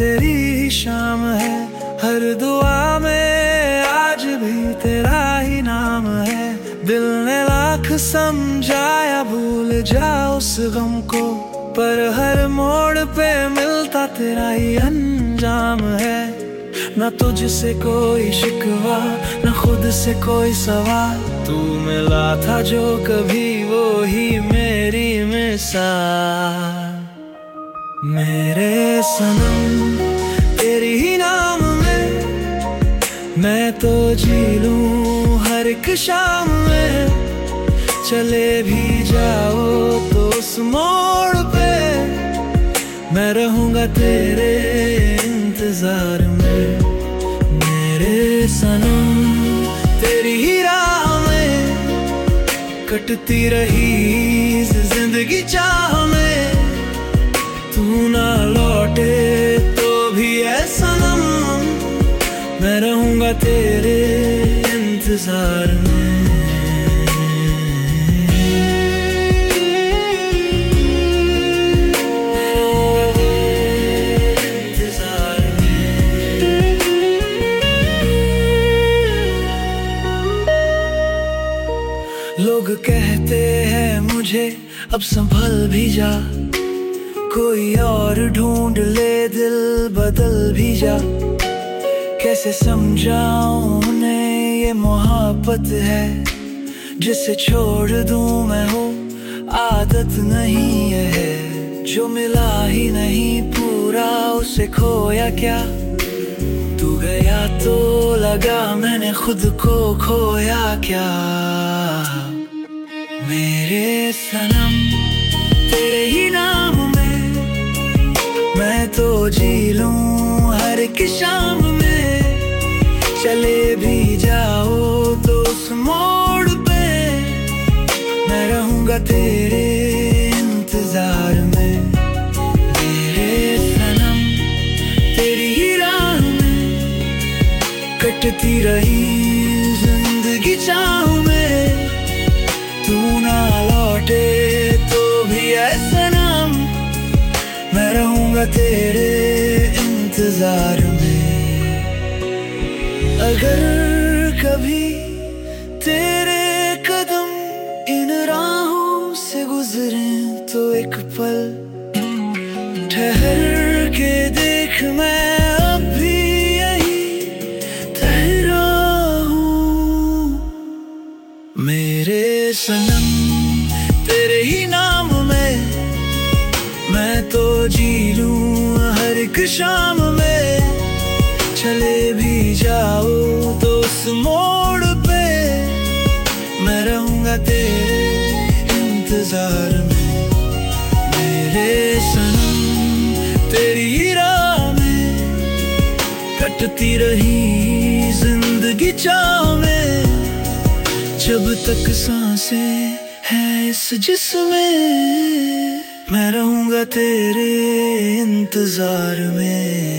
तेरी ही शाम है, हर दुआ में आज भी तेरा ही नाम है। दिल ने लाख समझाया भूल जा उस गम को, पर हर मोड़ पे मिलता तेरा ही अंजाम है। ना तुझसे कोई शिकवा, ना खुद से कोई सवाल, तू मिला था जो कभी वो ही मेरी मिसाल। मेरे सनम तेरी ही नाम में मैं तो जी लूं हर एक शाम में। चले भी जाओ तो उस मोड़ पे मैं रहूंगा तेरे इंतजार में। मेरे सनम तेरी ही राह में कटती रही जिंदगी चाह में। तू ना लौटे तो भी है सनम, मैं रहूंगा तेरे इंतजार में। लोग कहते हैं मुझे अब संभल भी जा, कोई और ढूंढ ले दिल बदल भी जा। कैसे समझाऊं उन्हें ये मोहब्बत है जिसे छोड़ दूं मैं हूँ आदत नहीं है। जो मिला ही नहीं पूरा उसे खोया क्या, तू गया तो लगा मैंने खुद को खोया क्या। मेरे सनम तेरे ही नाम में मैं तो जी लूं हर एक शाम में। चले भी जाओ तो उस मोड़ पे मैं रहूंगा तेरे इंतजार में। मेरे सनम तेरी ही राह में कटती रही जिंदगी चाह में। तू ना लौटे तो भी है सनम, मैं रहूंगा तेरे इंतजार में। अगर कभी तेरे कदम इन राहों से गुजरे तो एक पल ठहर के देख, मैं अब भी यही ठहरा हूँ। मेरे सनम तेरे ही नाम में मैं तो जी लूं हर एक शाम में। चले भी जाओ तो उस मोड़ पे मैं रहूंगा तेरे इंतजार में। मेरे सनम तेरी ही राह में कटती रही जिंदगी चाह में। जब तक सांसें हैं इस जिस्म में मैं रहूंगा तेरे इंतजार में।